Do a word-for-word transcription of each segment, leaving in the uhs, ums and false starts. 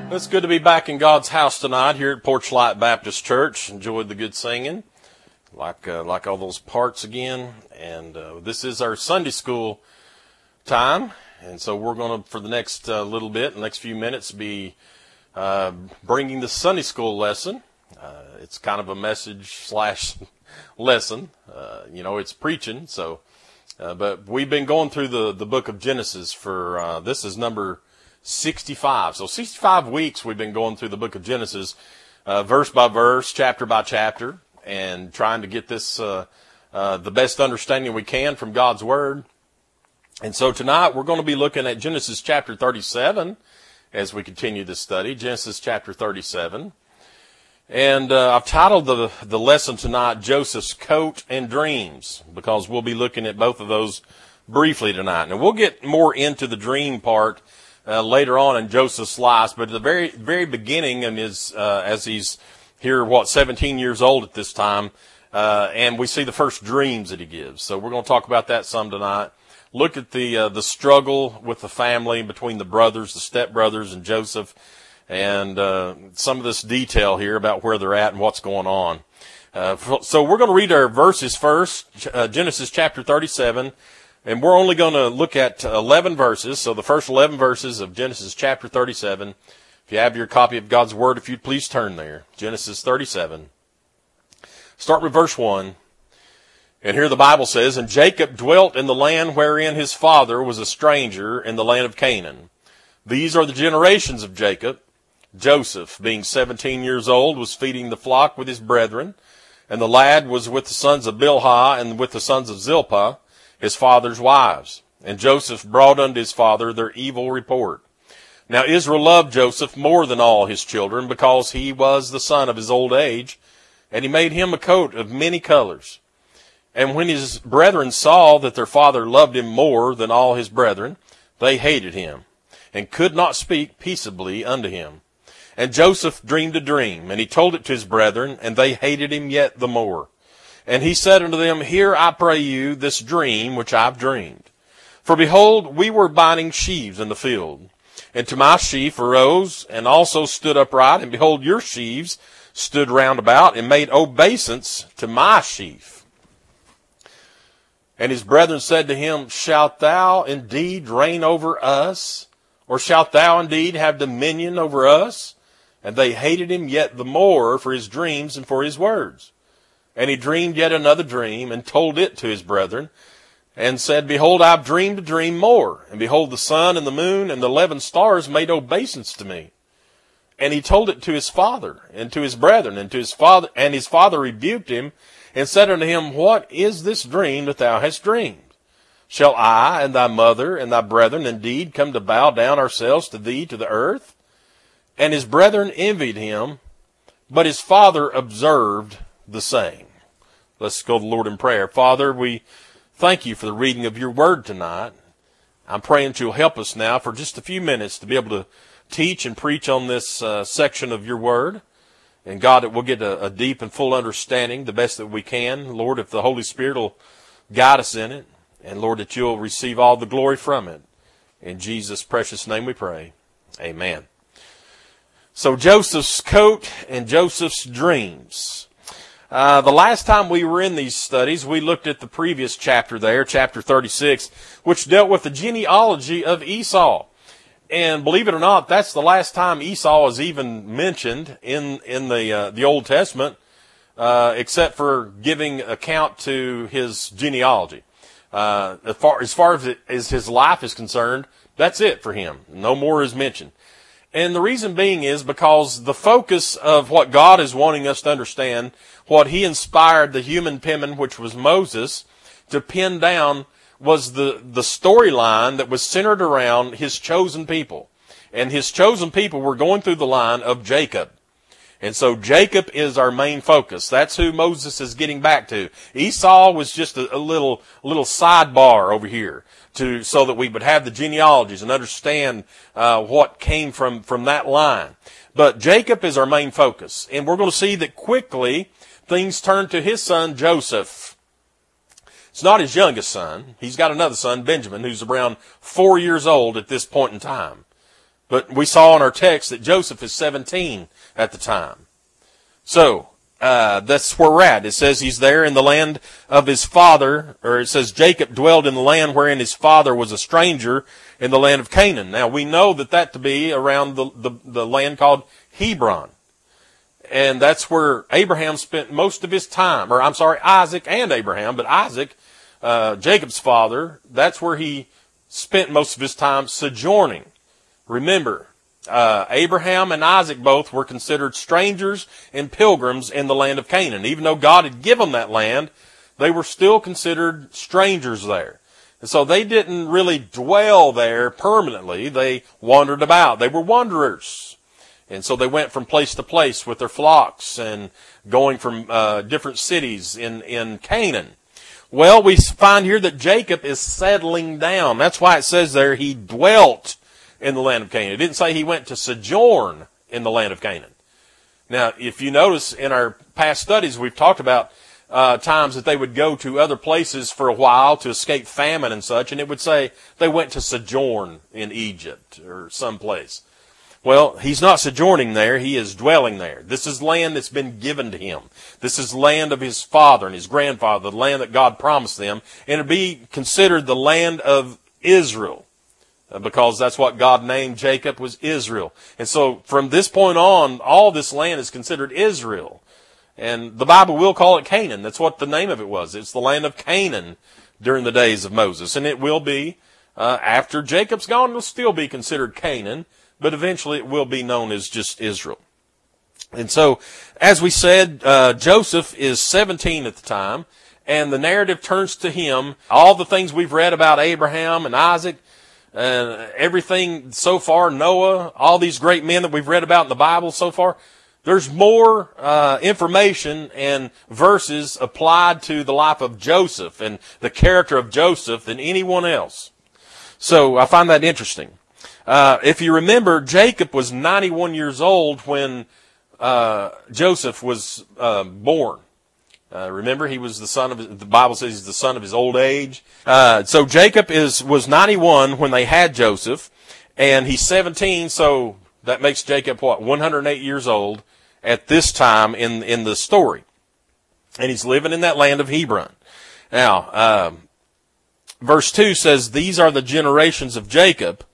It's good to be back in God's house tonight here at Porchlight Baptist Church. Enjoyed the good singing, like uh, like all those parts again. And uh, this is our Sunday school time, and so we're going to, for the next uh, little bit, the next few minutes, be uh, bringing the Sunday school lesson. Uh, it's kind of a message slash lesson. Uh, you know, it's preaching. So, uh, but we've been going through the the book of Genesis for uh, this is number sixty-five. So sixty-five weeks we've been going through the book of Genesis, uh, verse by verse, chapter by chapter, and trying to get this, uh, uh, the best understanding we can from God's Word. And so tonight we're going to be looking at Genesis chapter thirty-seven as we continue this study, Genesis chapter thirty-seven. And, uh, I've titled the, the lesson tonight, Joseph's Coat and Dreams, because we'll be looking at both of those briefly tonight. And we'll get more into the dream part Uh, later on in Joseph's life, but at the very, very beginning, in his, uh, as he's here, what, seventeen years old at this time, uh, and we see the first dreams that he gives. So we're going to talk about that some tonight. Look at the, uh, the struggle with the family between the brothers, the stepbrothers, and Joseph, and, uh, some of this detail here about where they're at and what's going on. Uh, so we're going to read our verses first, uh, Genesis chapter thirty-seven. And we're only going to look at eleven verses, so the first eleven verses of Genesis chapter thirty-seven. If you have your copy of God's Word, if you'd please turn there. Genesis thirty-seven. Start with verse one. And here the Bible says, "And Jacob dwelt in the land wherein his father was a stranger, in the land of Canaan. These are the generations of Jacob. Joseph, being seventeen years old, was feeding the flock with his brethren. And the lad was with the sons of Bilhah and with the sons of Zilpah, his father's wives. And Joseph brought unto his father their evil report. Now Israel loved Joseph more than all his children, because he was the son of his old age, and he made him a coat of many colors. And when his brethren saw that their father loved him more than all his brethren, they hated him, and could not speak peaceably unto him. And Joseph dreamed a dream, and he told it to his brethren, and they hated him yet the more. And he said unto them, Hear, I pray you, this dream which I've dreamed. For behold, we were binding sheaves in the field. And to my sheaf arose, and also stood upright, and behold, your sheaves stood round about, and made obeisance to my sheaf. And his brethren said to him, Shalt thou indeed reign over us? Or shalt thou indeed have dominion over us? And they hated him yet the more for his dreams and for his words. And he dreamed yet another dream, and told it to his brethren, and said, Behold, I've dreamed a dream more. And behold, the sun and the moon and the eleven stars made obeisance to me. And he told it to his father, and to his brethren, and to his father, and his father rebuked him, and said unto him, What is this dream that thou hast dreamed? Shall I and thy mother and thy brethren indeed come to bow down ourselves to thee to the earth? And his brethren envied him, but his father observed the same. Let's go to the Lord in prayer. Father, we thank you for the reading of your word tonight. I'm praying that you'll help us now for just a few minutes to be able to teach and preach on this uh, section of your word. And God, that we'll get a, a deep and full understanding, the best that we can. Lord, if the Holy Spirit will guide us in it. And Lord, that you'll receive all the glory from it. In Jesus' precious name we pray. Amen. So Joseph's coat and Joseph's dreams. Uh, the last time we were in these studies, we looked at the previous chapter there, chapter thirty-six, which dealt with the genealogy of Esau. And believe it or not, that's the last time Esau is even mentioned in, in the, uh, the Old Testament, uh, except for giving account to his genealogy. Uh, as far, as far as, it, as his life is concerned, that's it for him. No more is mentioned. And the reason being is because the focus of what God is wanting us to understand, what he inspired the human penman, which was Moses, to pen down, was the, the storyline that was centered around his chosen people. And his chosen people were going through the line of Jacob. And so Jacob is our main focus. That's who Moses is getting back to. Esau was just a, a little, little sidebar over here to, so that we would have the genealogies and understand, uh, what came from, from that line. But Jacob is our main focus. And we're going to see that quickly things turn to his son Joseph. It's not his youngest son. He's got another son, Benjamin, who's around four years old at this point in time. But we saw in our text that Joseph is seventeen at the time. So, uh, that's where we're at. It says he's there in the land of his father, or it says Jacob dwelled in the land wherein his father was a stranger in the land of Canaan. Now, we know that that to be around the, the, the land called Hebron. And that's where Abraham spent most of his time, or I'm sorry, Isaac and Abraham, but Isaac, uh, Jacob's father, that's where he spent most of his time sojourning. Remember, uh, Abraham and Isaac both were considered strangers and pilgrims in the land of Canaan. Even though God had given them that land, they were still considered strangers there. And so they didn't really dwell there permanently. They wandered about. They were wanderers. And so they went from place to place with their flocks and going from uh, different cities in, in Canaan. Well, we find here that Jacob is settling down. That's why it says there he dwelt in the land of Canaan. It didn't say he went to sojourn in the land of Canaan. Now, if you notice in our past studies, we've talked about uh, times that they would go to other places for a while to escape famine and such, and it would say they went to sojourn in Egypt or someplace. Well, he's not sojourning there. He is dwelling there. This is land that's been given to him. This is land of his father and his grandfather, the land that God promised them. And it'd be considered the land of Israel, because that's what God named Jacob, was Israel. And so from this point on, all this land is considered Israel. And the Bible will call it Canaan. That's what the name of it was. It's the land of Canaan during the days of Moses. And it will be, uh, after Jacob's gone, it'll still be considered Canaan. But eventually it will be known as just Israel. And so, as we said, uh, Joseph is seventeen at the time, and the narrative turns to him. All the things we've read about Abraham and Isaac, and everything so far, Noah, all these great men that we've read about in the Bible so far, there's more uh, information and verses applied to the life of Joseph and the character of Joseph than anyone else. So I find that interesting. Uh, if you remember, Jacob was ninety-one years old when uh, Joseph was uh, born. Uh, remember, he was the son of, the Bible says he's the son of his old age. Uh, so Jacob is was ninety-one when they had Joseph, and he's seventeen, so that makes Jacob, what, one hundred eight years old at this time in, in the story. And he's living in that land of Hebron. Now, um, verse two says, these are the generations of Jacob.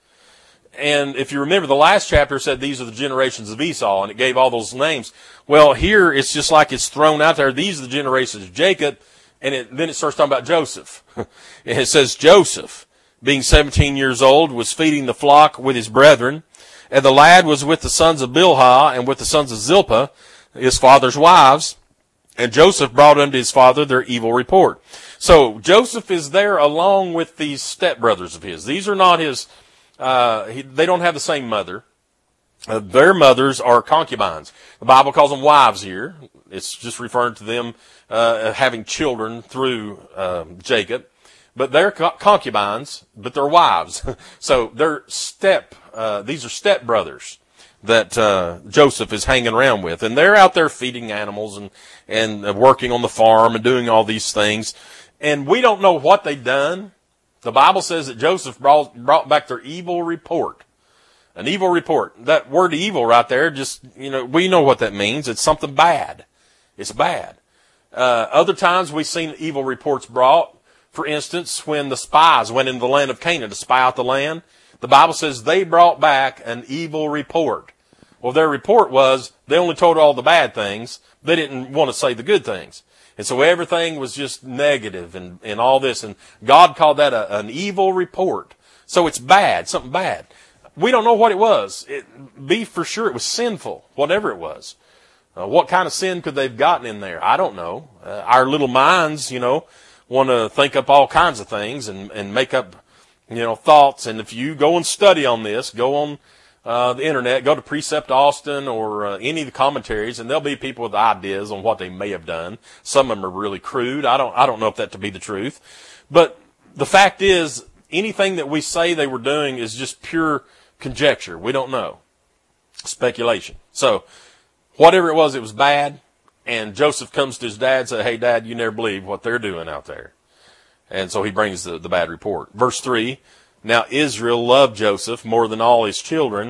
And if you remember, the last chapter said these are the generations of Esau, and it gave all those names. Well, here it's just like it's thrown out there. These are the generations of Jacob, and it, then it starts talking about Joseph. And it says Joseph, being seventeen years old, was feeding the flock with his brethren, and the lad was with the sons of Bilhah and with the sons of Zilpah, his father's wives, and Joseph brought unto his father their evil report. So Joseph is there along with these stepbrothers of his. These are not his... Uh, he, they don't have the same mother. Uh, their mothers are concubines. The Bible calls them wives here. It's just referring to them uh, having children through uh, Jacob. But they're co- concubines, but they're wives. So they're step, uh, these are step brothers that uh, Joseph is hanging around with. And they're out there feeding animals and, and working on the farm and doing all these things. And we don't know what they've done. The Bible says that Joseph brought, brought back their evil report. An evil report. That word evil right there, just, you know, we know what that means. It's something bad. It's bad. Uh, other times we've seen evil reports brought. For instance, when the spies went into the land of Canaan to spy out the land, the Bible says they brought back an evil report. Well, their report was they only told all the bad things. They didn't want to say the good things. And so everything was just negative and, and all this. And God called that a, an evil report. So it's bad, something bad. We don't know what it was. It, be for sure it was sinful, whatever it was. Uh, what kind of sin could they have gotten in there? I don't know. Uh, our little minds, you know, want to think up all kinds of things and, and make up, you know, thoughts. And if you go and study on this, go on Uh, the internet, go to Precept Austin or uh, any of the commentaries, and there'll be people with ideas on what they may have done. Some of them are really crude. I don't, I don't know if that to be the truth. But the fact is, anything that we say they were doing is just pure conjecture. We don't know. Speculation. So, whatever it was, it was bad. And Joseph comes to his dad and says, hey, Dad, you never believe what they're doing out there. And so he brings the, the bad report. Verse three. Now Israel loved Joseph more than all his children,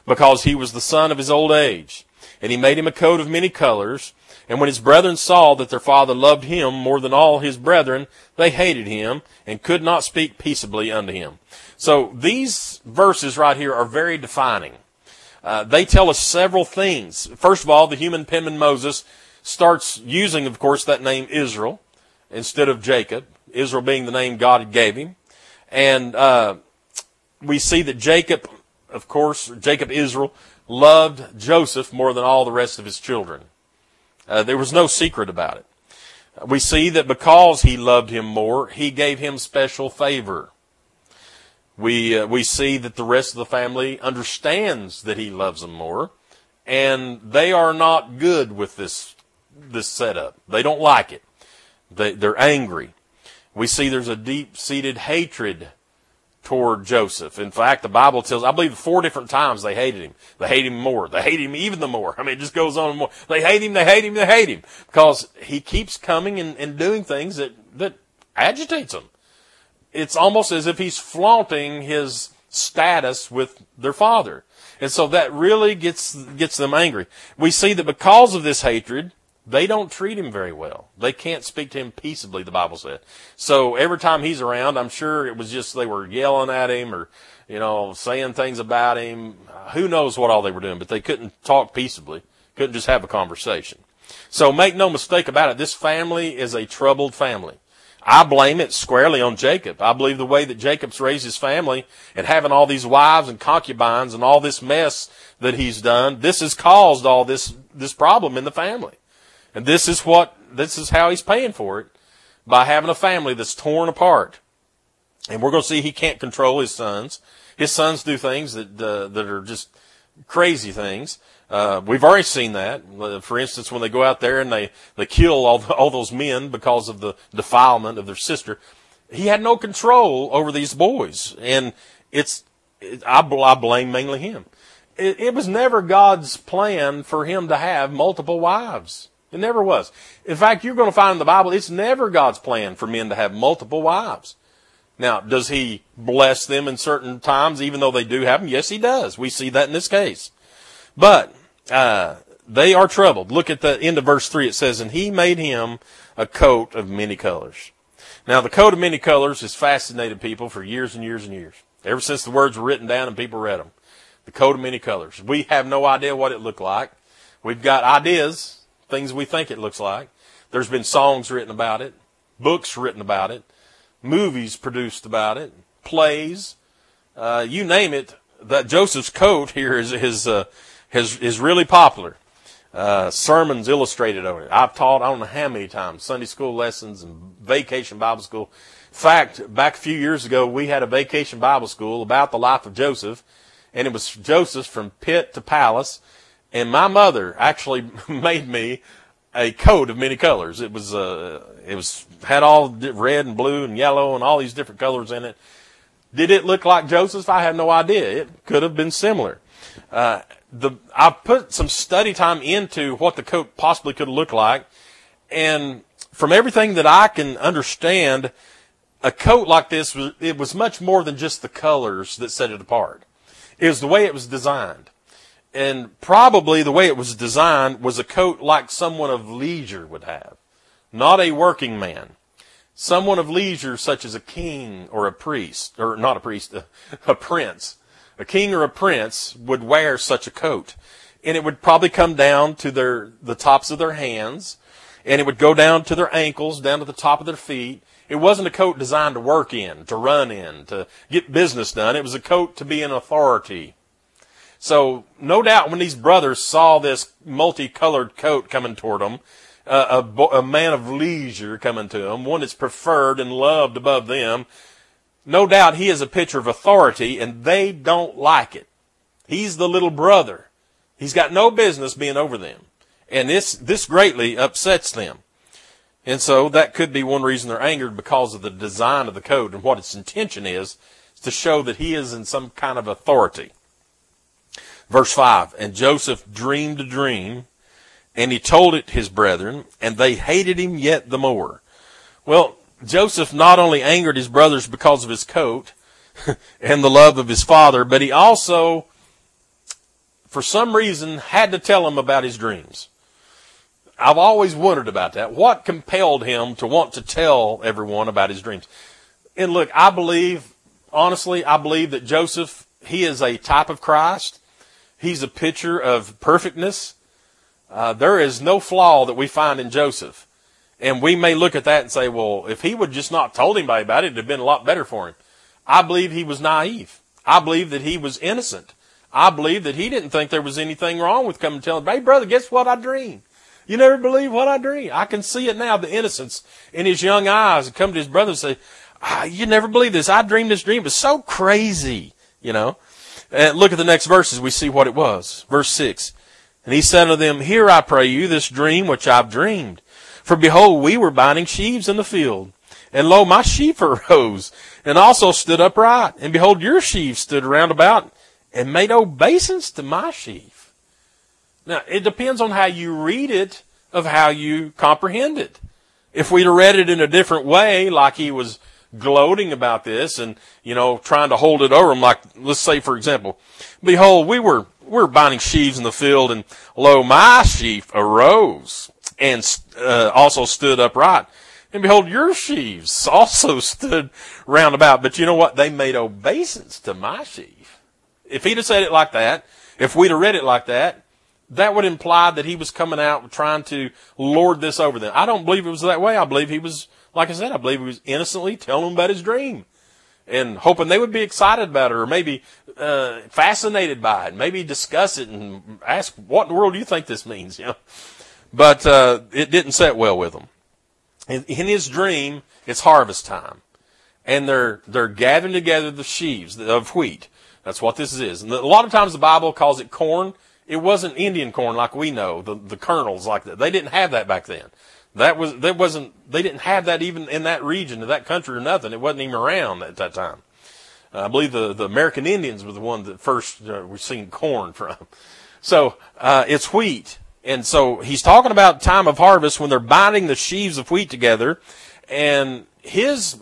because he was the son of his old age. And he made him a coat of many colors. And when his brethren saw that their father loved him more than all his brethren, they hated him and could not speak peaceably unto him. So these verses right here are very defining. Uh, they tell us several things. First of all, the human penman Moses starts using, of course, that name Israel instead of Jacob, Israel being the name God had gave him. And uh, we see that Jacob, of course, Jacob Israel, loved Joseph more than all the rest of his children. Uh, there was no secret about it. We see that because he loved him more, he gave him special favor. We uh, we see that the rest of the family understands that he loves them more, and they are not good with this this setup. They don't like it. They, they're angry. We see there's a deep-seated hatred toward Joseph. In fact, the Bible tells, I believe four different times they hated him. They hate him more. They hate him even the more. I mean, it just goes on and more. They hate him, they hate him, they hate him. Because he keeps coming and, and doing things that, that agitates them. It's almost as if he's flaunting his status with their father. And so that really gets gets them angry. We see that because of this hatred, they don't treat him very well. They can't speak to him peaceably, the Bible said. So every time he's around, I'm sure it was just they were yelling at him or, you know, saying things about him. Who knows what all they were doing, but they couldn't talk peaceably. Couldn't just have a conversation. So make no mistake about it, this family is a troubled family. I blame it squarely on Jacob. I believe the way that Jacob's raised his family and having all these wives and concubines and all this mess that he's done, this has caused all this, this problem in the family. And this is what, this is how he's paying for it, by having a family that's torn apart. And we're going to see he can't control his sons. His sons do things that, uh, that are just crazy things. Uh, we've already seen that. For instance, when they go out there and they, they kill all, the, all those men because of the defilement of their sister, he had no control over these boys. And it's, it, I, I blame mainly him. It, it was never God's plan for him to have multiple wives. It never was. In fact, you're going to find in the Bible, it's never God's plan for men to have multiple wives. Now, does he bless them in certain times, even though they do have them? Yes, he does. We see that in this case. But uh they are troubled. Look at the end of verse three. It says, and he made him a coat of many colors. Now, the coat of many colors has fascinated people for years and years and years. Ever since the words were written down and people read them. The coat of many colors. We have no idea what it looked like. We've got ideas, things we think it looks like. There's been songs written about it, books written about it, movies produced about it, plays, uh, you name it. That Joseph's coat here is, is, uh, is, is really popular. Uh, sermons illustrated on it. I've taught, I don't know how many times, Sunday school lessons and vacation Bible school. In fact, back a few years ago, we had a vacation Bible school about the life of Joseph, and it was Joseph from pit to palace, and my mother actually made me a coat of many colors. It was, uh, it was, had all red and blue and yellow and all these different colors in it. Did it look like Joseph? I have no idea. It could have been similar. Uh, the, I put some study time into what the coat possibly could look like. And from everything that I can understand, a coat like this, was, it was much more than just the colors that set it apart. It was the way it was designed. And probably the way it was designed was a coat like someone of leisure would have. Not a working man. Someone of leisure such as a king or a priest, or not a priest, a, a prince. A king or a prince would wear such a coat. And it would probably come down to their the tops of their hands, and it would go down to their ankles, down to the top of their feet. It wasn't a coat designed to work in, to run in, to get business done. It was a coat to be an authority. So no doubt when these brothers saw this multicolored coat coming toward them, uh, a, a man of leisure coming to them, one that's preferred and loved above them, no doubt he is a picture of authority, and they don't like it. He's the little brother. He's got no business being over them. And this, this greatly upsets them. And so that could be one reason they're angered, because of the design of the coat and what its intention is, is to show that he is in some kind of authority. Verse five, and Joseph dreamed a dream, and he told it his brethren, and they hated him yet the more. Well, Joseph not only angered his brothers because of his coat and the love of his father, but he also for some reason, had to tell him about his dreams. I've always wondered about that. What compelled him to want to tell everyone about his dreams? And look, I believe, honestly, I believe that Joseph, he is a type of Christ. He's a picture of perfectness. Uh, there is no flaw that we find in Joseph. And we may look at that and say, well, if he would just not told anybody about it, it'd have been a lot better for him. I believe he was naive. I believe that he was innocent. I believe that he didn't think there was anything wrong with coming and telling, hey, brother, guess what I dreamed? You never believe what I dreamed. I can see it now, the innocence in his young eyes, and come to his brother and say, ah, you never believe this. I dreamed this dream. It was so crazy, you know. And look at the next verses. We see what it was. Verse six. And he said unto them, hear, I pray you, this dream which I've dreamed. For behold, we were binding sheaves in the field. And lo, my sheaf arose, and also stood upright. And behold, your sheaves stood round about, and made obeisance to my sheaf. Now, it depends on how you read it, of how you comprehend it. If we'd have read it in a different way, like he was gloating about this and, you know, trying to hold it over him, like, let's say, for example, behold, we were, we were binding sheaves in the field, and lo, my sheaf arose, and uh, also stood upright. And behold, your sheaves also stood round about. But you know what? They made obeisance to my sheaf. If he'd have said it like that, if we'd have read it like that, that would imply that he was coming out trying to lord this over them. I don't believe it was that way. I believe he was, like I said, I believe he was innocently telling them about his dream and hoping they would be excited about it, or maybe uh, fascinated by it, maybe discuss it and ask, what in the world do you think this means? You know, but uh, it didn't set well with him. In, in his dream, it's harvest time, and they're they're gathering together the sheaves of wheat. That's what this is. And a lot of times the Bible calls it corn. It wasn't Indian corn like we know, the, the kernels like that. They didn't have that back then. That was, that wasn't, they didn't have that even in that region, in that country or nothing. It wasn't even around at that time. Uh, I believe the, the American Indians were the ones that first uh, were seeing corn from. So, uh, it's wheat. And so he's talking about time of harvest when they're binding the sheaves of wheat together, and his,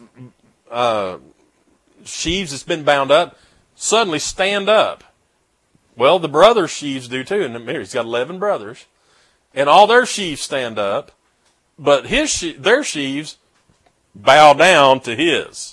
uh, sheaves that's been bound up suddenly stand up. Well, the brothers' sheaves do too. And he's got eleven brothers, and all their sheaves stand up, but his she- their sheaves bow down to his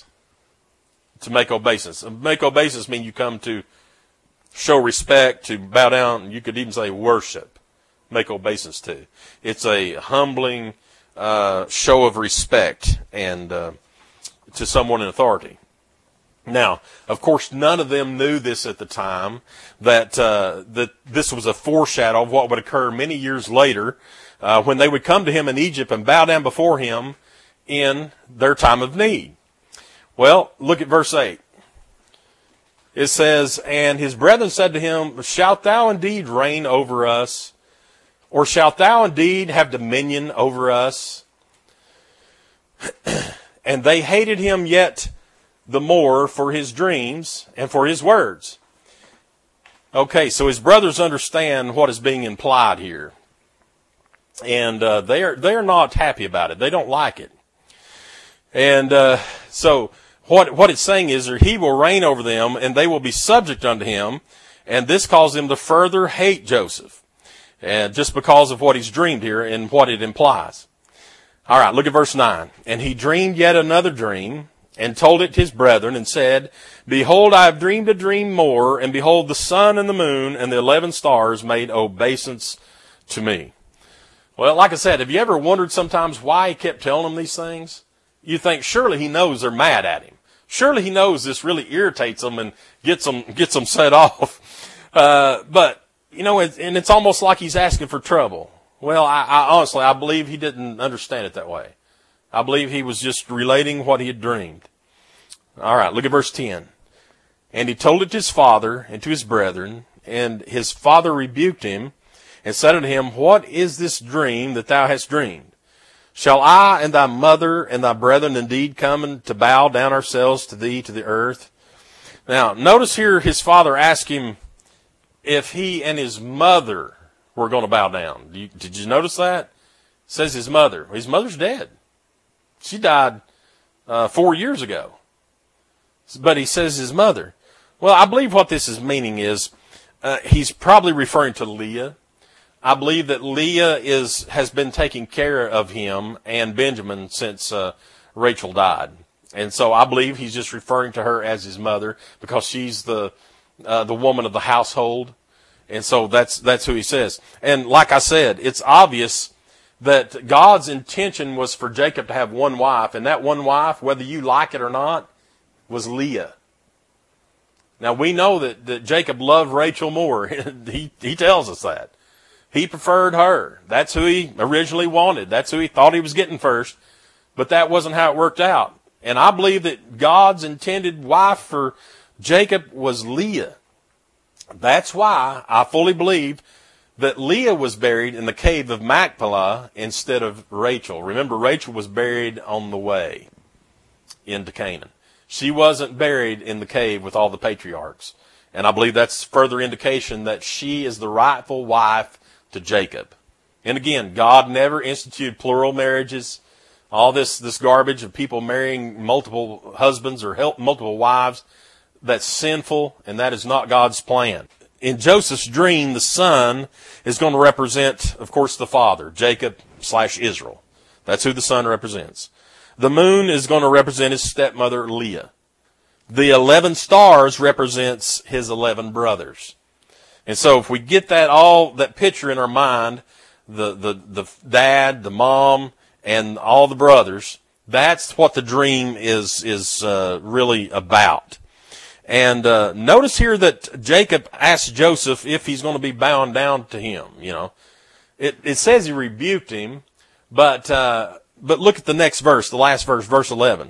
to make obeisance. And make obeisance means you come to show respect, to bow down. You could even say worship. Make obeisance to. It's a humbling uh, show of respect and uh, to someone in authority. Now, of course, none of them knew this at the time, that uh, that this was a foreshadow of what would occur many years later uh, when they would come to him in Egypt and bow down before him in their time of need. Well, look at verse eight. It says, and his brethren said to him, shalt thou indeed reign over us? Or shalt thou indeed have dominion over us? And they hated him yet the more for his dreams and for his words. Okay, so his brothers understand what is being implied here. And uh, they are they are not happy about it. They don't like it. And uh, so what what it's saying is that he will reign over them, and they will be subject unto him. And this caused them to further hate Joseph. And just because of what he's dreamed here and what it implies. All right, look at verse nine. And he dreamed yet another dream, and told it to his brethren, and said, behold, I have dreamed a dream more, and behold, the sun and the moon and the eleven stars made obeisance to me. Well, like I said, have you ever wondered sometimes why he kept telling them these things? You think, surely he knows they're mad at him. Surely he knows this really irritates them and gets them, gets them set off. Uh, but, you know, it, and it's almost like he's asking for trouble. Well, I, I honestly, I believe he didn't understand it that way. I believe he was just relating what he had dreamed. All right, look at verse ten. And he told it to his father and to his brethren, and his father rebuked him and said unto him, what is this dream that thou hast dreamed? Shall I and thy mother and thy brethren indeed come to bow down ourselves to thee to the earth? Now, notice here his father asked him if he and his mother were going to bow down. Did you, did you notice that? It says his mother. His mother's dead. She died uh, four years ago. But he says his mother. Well, I believe what this is meaning is uh, he's probably referring to Leah. I believe that Leah is has been taking care of him and Benjamin since uh, Rachel died. And so I believe he's just referring to her as his mother because she's the uh, the woman of the household. And so that's that's who he says. And like I said, it's obvious that God's intention was for Jacob to have one wife, and that one wife, whether you like it or not, was Leah. Now we know that, that Jacob loved Rachel more. he he tells us that. He preferred her. That's who he originally wanted. That's who he thought he was getting first. But that wasn't how it worked out. And I believe that God's intended wife for Jacob was Leah. That's why I fully believe that Leah was buried in the cave of Machpelah instead of Rachel. Remember, Rachel was buried on the way into Canaan. She wasn't buried in the cave with all the patriarchs. And I believe that's further indication that she is the rightful wife to Jacob. And again, God never instituted plural marriages. All this, this garbage of people marrying multiple husbands or help, multiple wives, that's sinful, and that is not God's plan. In Joseph's dream, the son is going to represent, of course, the father, Jacob slash Israel. That's who the son represents. The moon is going to represent his stepmother, Leah. The eleven stars represents his eleven brothers. And so if we get that all, that picture in our mind, the, the, the dad, the mom, and all the brothers, that's what the dream is, is, uh, really about. And, uh, notice here that Jacob asks Joseph if he's going to be bound down to him, you know. It, it says he rebuked him, but, uh, but look at the next verse, the last verse, verse eleven.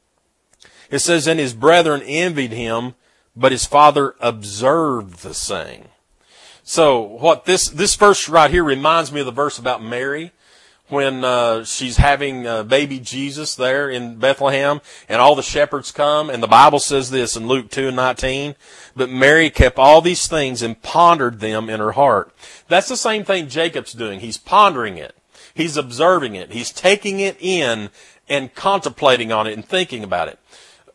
It says, and his brethren envied him, but his father observed the saying. So what this, this verse right here reminds me of the verse about Mary when, uh, she's having, uh, baby Jesus there in Bethlehem and all the shepherds come, and the Bible says this in Luke two and nineteen, but Mary kept all these things and pondered them in her heart. That's the same thing Jacob's doing. He's pondering it. He's observing it. He's taking it in and contemplating on it and thinking about it.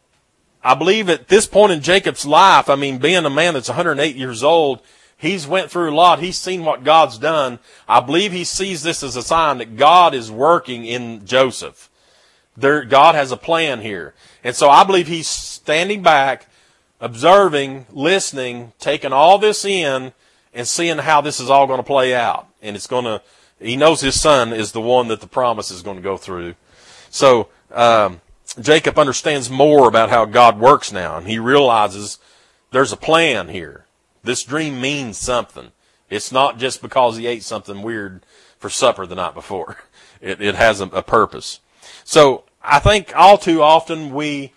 I believe at this point in Jacob's life, I mean, being a man that's one hundred eight years old, he's went through a lot. He's seen what God's done. I believe he sees this as a sign that God is working in Joseph. There, God has a plan here. And so I believe he's standing back, observing, listening, taking all this in, and seeing how this is all going to play out. And it's going to, he knows his son is the one that the promise is going to go through. So, um, Jacob understands more about how God works now, and he realizes there's a plan here. This dream means something. It's not just because he ate something weird for supper the night before. It, it has a, a purpose. So I think all too often we,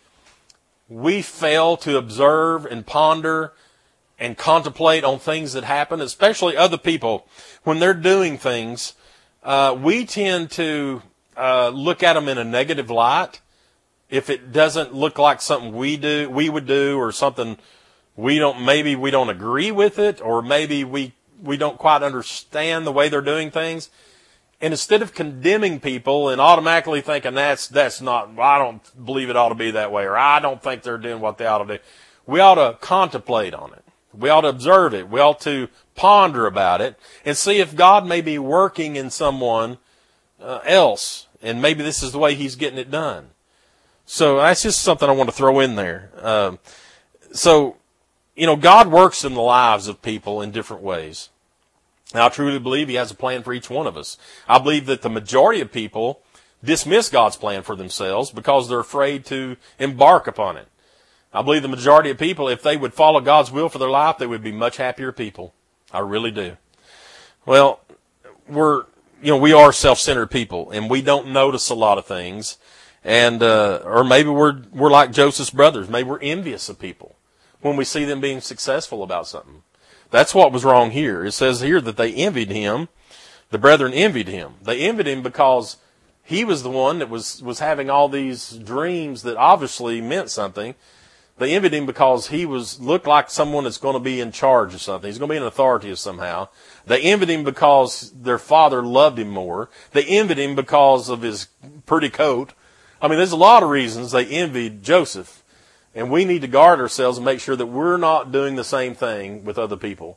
we fail to observe and ponder and contemplate on things that happen, especially other people. When they're doing things, uh, we tend to uh, look at them in a negative light. If it doesn't look like something we do, we would do, or something we don't, maybe we don't agree with it, or maybe we, we don't quite understand the way they're doing things. And instead of condemning people and automatically thinking that's, that's not, I don't believe it ought to be that way, or I don't think they're doing what they ought to do, we ought to contemplate on it. We ought to observe it. We ought to ponder about it and see if God may be working in someone uh, else. And maybe this is the way he's getting it done. So that's just something I want to throw in there. Um, so, you know, God works in the lives of people in different ways. Now, I truly believe he has a plan for each one of us. I believe that the majority of people dismiss God's plan for themselves because they're afraid to embark upon it. I believe the majority of people, if they would follow God's will for their life, they would be much happier people. I really do. Well, we're, you know, we are self-centered people, and we don't notice a lot of things. And, uh, or maybe we're, we're like Joseph's brothers. Maybe we're envious of people when we see them being successful about something. That's what was wrong here. It says here that they envied him. The brethren envied him. They envied him because he was the one that was, was having all these dreams that obviously meant something. They envied him because he was, looked like someone that's going to be in charge of something. He's going to be an authority of somehow. They envied him because their father loved him more. They envied him because of his pretty coat. I mean, there's a lot of reasons they envied Joseph, and we need to guard ourselves and make sure that we're not doing the same thing with other people.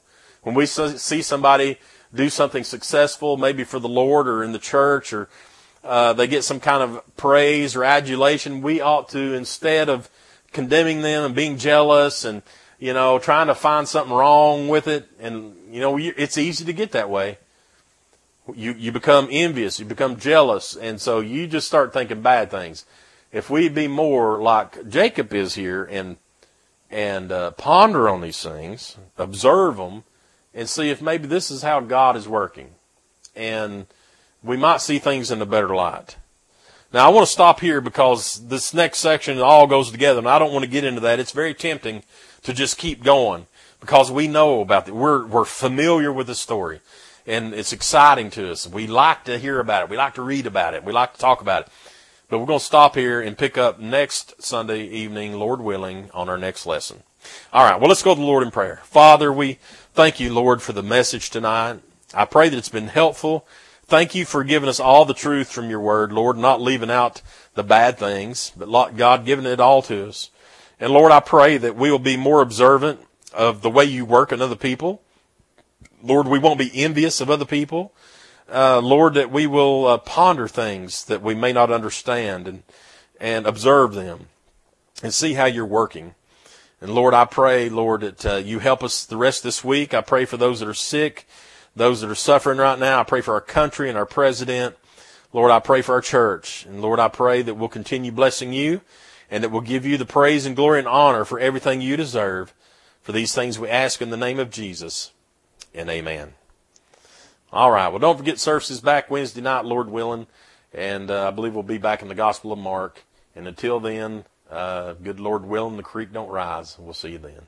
When we see somebody do something successful, maybe for the Lord or in the church, or uh, they get some kind of praise or adulation, we ought to, instead of condemning them and being jealous and, you know, trying to find something wrong with it, and, you know, it's easy to get that way. You, you become envious, you become jealous, and so you just start thinking bad things. If we be more like Jacob is here and, and uh, ponder on these things, observe them, and see if maybe this is how God is working. And we might see things in a better light. Now, I want to stop here because this next section all goes together, and I don't want to get into that. It's very tempting to just keep going because we know about it. We're, we're familiar with the story, and it's exciting to us. We like to hear about it. We like to read about it. We like to talk about it. But we're going to stop here and pick up next Sunday evening, Lord willing, on our next lesson. All right, well, let's go to the Lord in prayer. Father, we thank you, Lord, for the message tonight. I pray that it's been helpful. Thank you for giving us all the truth from your word, Lord, not leaving out the bad things, but God giving it all to us. And Lord, I pray that we will be more observant of the way you work in other people. Lord, we won't be envious of other people. Uh, Lord, that we will uh, ponder things that we may not understand and, and observe them and see how you're working. And Lord, I pray, Lord, that uh, you help us the rest of this week. I pray for those that are sick, those that are suffering right now. I pray for our country and our president. Lord, I pray for our church. And Lord, I pray that we'll continue blessing you and that we'll give you the praise and glory and honor for everything you deserve. For these things we ask in the name of Jesus, and amen. All right, well, don't forget services back Wednesday night, Lord willing, and uh, I believe we'll be back in the Gospel of Mark. And until then, uh, good Lord willing, the creek don't rise. We'll see you then.